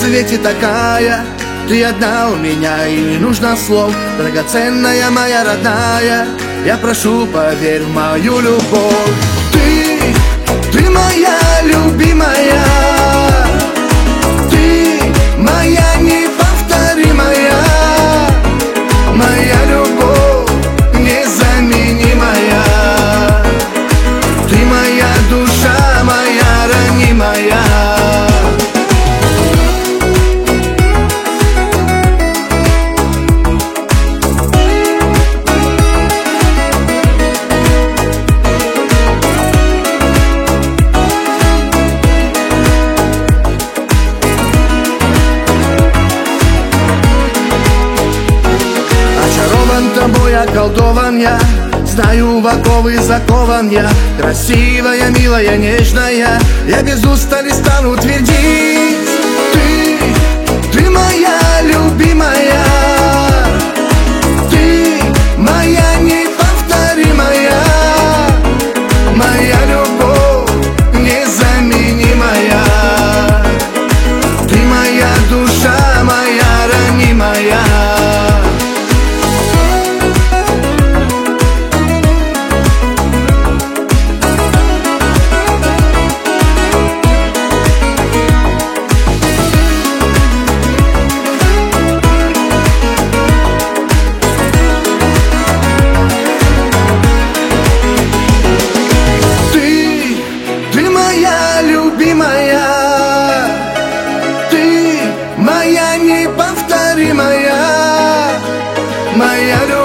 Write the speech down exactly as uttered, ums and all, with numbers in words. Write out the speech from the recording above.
свете такая. Ты одна у меня, и не нужно слов. Драгоценная моя родная, я прошу, поверь в мою любовь. Ты, ты моя любимая, ты моя неповторимая, моя любовь незаменимая. Ты моя душа, моя ранимая. Тобой околдован я, знаю, в оковы закован я. Красивая, милая, нежная, я без устали стану твердить. Ты, ты моя любимая, ты моя неповторимая, моя любовь незаменимая. Ты моя душа, моя ранимая. Ты моя неповторимая, моя любовь.